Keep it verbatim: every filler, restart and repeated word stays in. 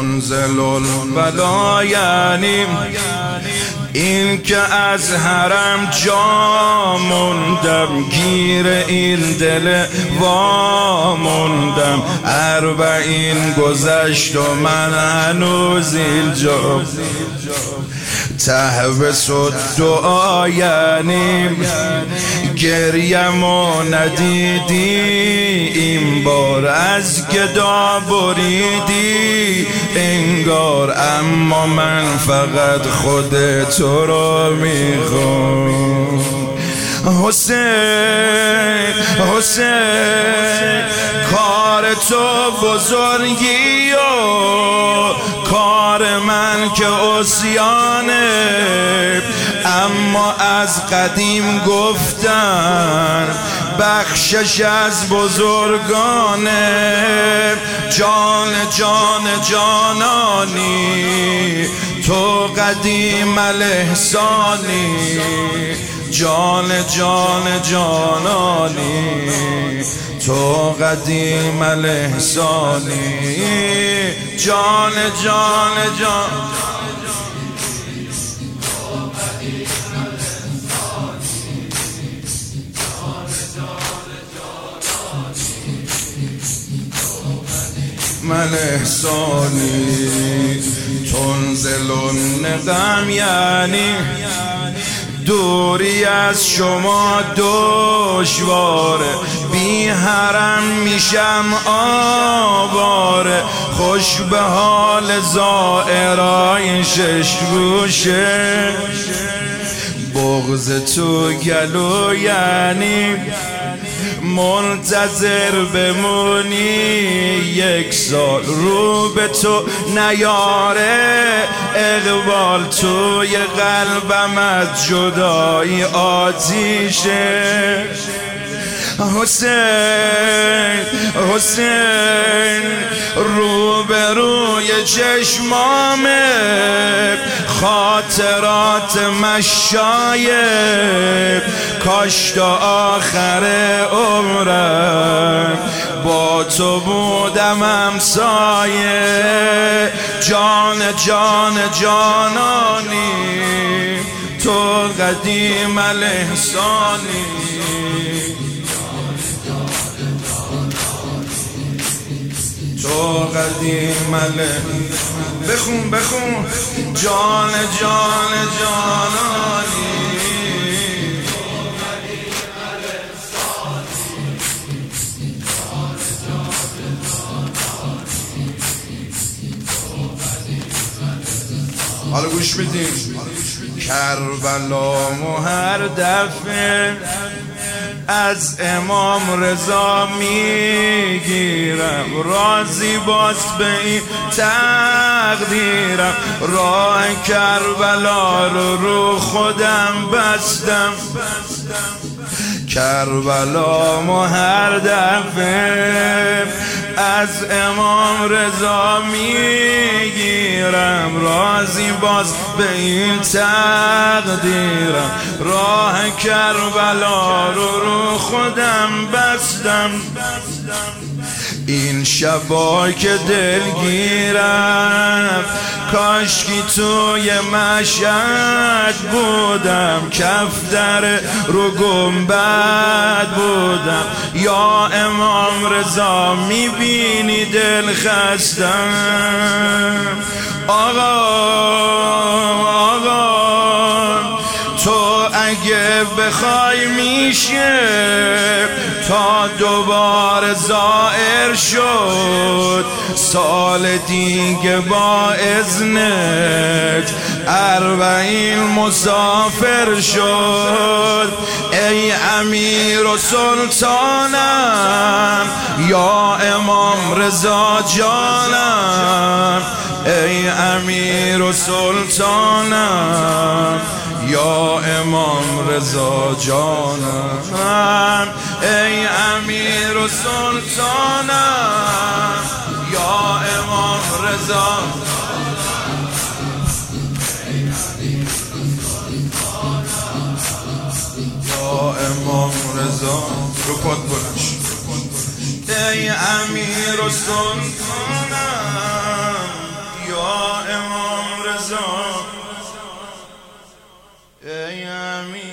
منزل البلا یعنی این که از حرم جا موندم، گیر این دل وا موندم. اربعین گذشت و من هنوز اینجا. تحبس الدعا یعنی گریم و ندیدی، این بار از گدا بریدی انگار، اما من فقط خود تو رو میخوام. حسین حسین کار تو بزرگی و کار من که عصیانه، اما از قدیم گفتن بخشش از بزرگانه. جان جان جانانی تو قدیم الاحسانی، جان جان جانانی تو قدیم الاحسانی، جان جان جان من احسانی. تنزل النقم یعنی دوری از شما دشواره، بی حرم میشم آواره. خوش به حال زائرای شش گوشه، بغض تو گلو یعنی منتظر بمونی یک سال رو به تو نیاره اقبال. توی قلبم از جدایی آتیشه. حسین حسین رو به روی چشمامه، خاطرات مشایب کاش تا آخر عمرم با تو بودم همسایه. جان جان جانانی تو قدیم الاحسانی، تو قدیم الاحسانی. بخون بخون جان جان جانانی حالا گوش بدیم. کربلامو هر دفعه از امام رضا میگیرم، راضی باز به این تقدیرم. راه کربلا رو رو خودم بستم، کربلامو هر دفعه از امام رضا میگیرم، راضی باز به این تقدیرم. راه کربلا رو رو خودم بستم. این شبا که دلگیرم کاشکی توی مشهد بودم، کفتر رو گنبد بودم. یا امام رضا میبینی دل خستم. آقا آقا تو اگه بخوای میشه تا دوباره زائر شد، سال دیگه با اذنت اربعین مسافر شد. ای امیر و سلطانم یا امام رضا جانم، ای امیر و سلطانم یا امام رضا جانم، ای امیر و سلطانم یا امام رضا. یا امام رضا رو پاد بلنش. ای امیر و سلطانم رضا ای امیر